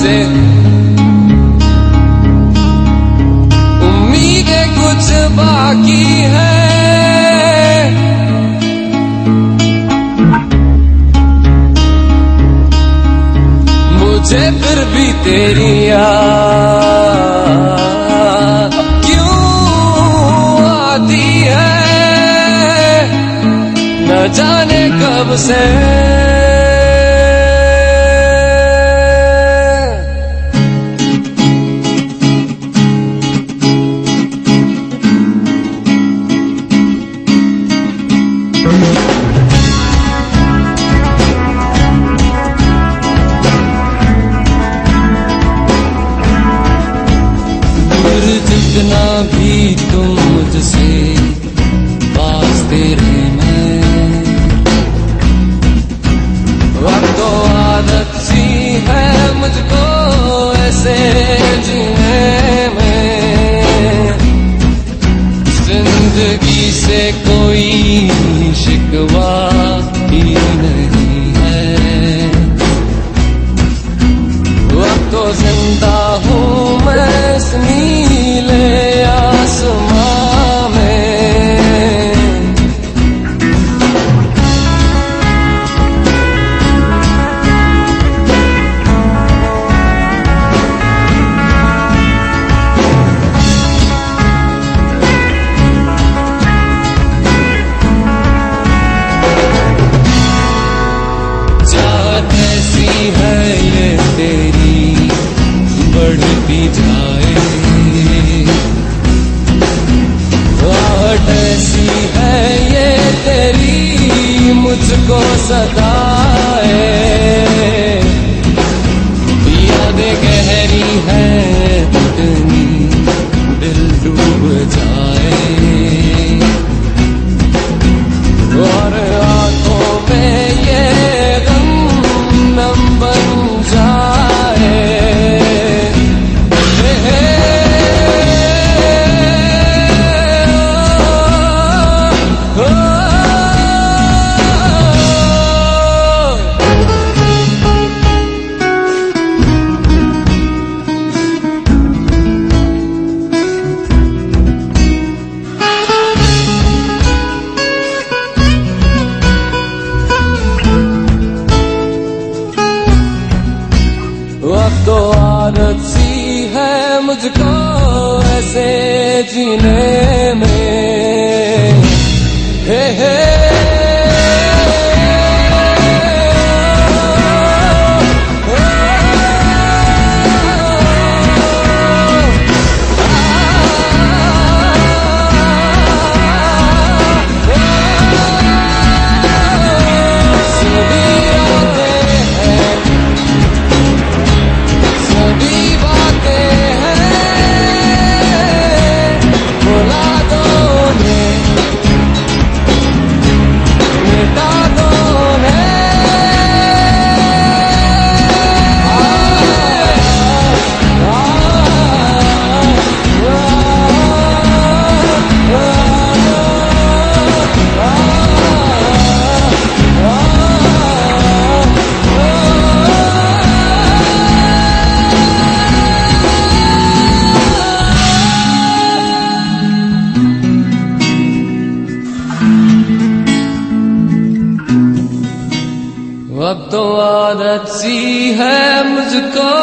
से उम्मीदें कुछ बाकी है, मुझे फिर भी तेरी याद क्यों आती है, न जाने कब से। जितना भी तुम मुझसे पास तेरे में, अब तो आदत सी है मुझको ऐसे जीने में, जिंदगी से कोई शिकवा ही नहीं है, अब तो जिंदा हूँ मैं इस नीले आसमां में। चाहत ऐसी है ये तेरी बढ़ती जाए, आहट ऐसी है ये तेरी मुझको सताए, यादें गहरी हैं इतनी दिल डूब जाए, और आंखों में ये गम नम बन जाए। अब तो आदत सी है मुझको ऐसे जीने में, हे हे अब तो आदत सी है मुझको